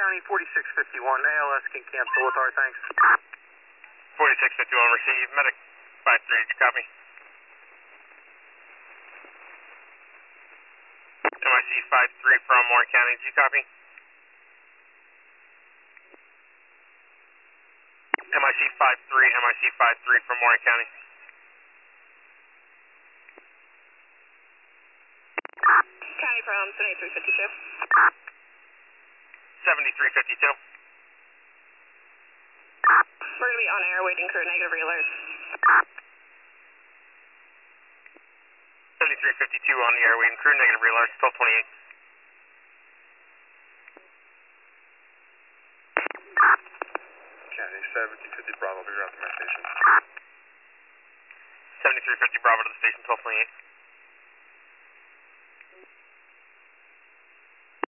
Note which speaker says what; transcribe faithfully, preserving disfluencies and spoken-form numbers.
Speaker 1: County, forty-six fifty-one, A L S can cancel with our thanks.
Speaker 2: forty-six fifty-one received, medic five three, did you copy? M I C five three from Warren County, did you copy? M I C five three, M I C five three from Warren County.
Speaker 3: County from seventy-three fifty-two.
Speaker 2: seventy-three fifty-two.
Speaker 3: We're going to be on air waiting for negative realert.
Speaker 2: seventy-three fifty-two on the air, waiting crew, negative realert, twelve twenty-eight.
Speaker 4: County, seventy fifty Bravo, be around to my station.
Speaker 2: seventy-three fifty Bravo to the station, twelve twenty-eight.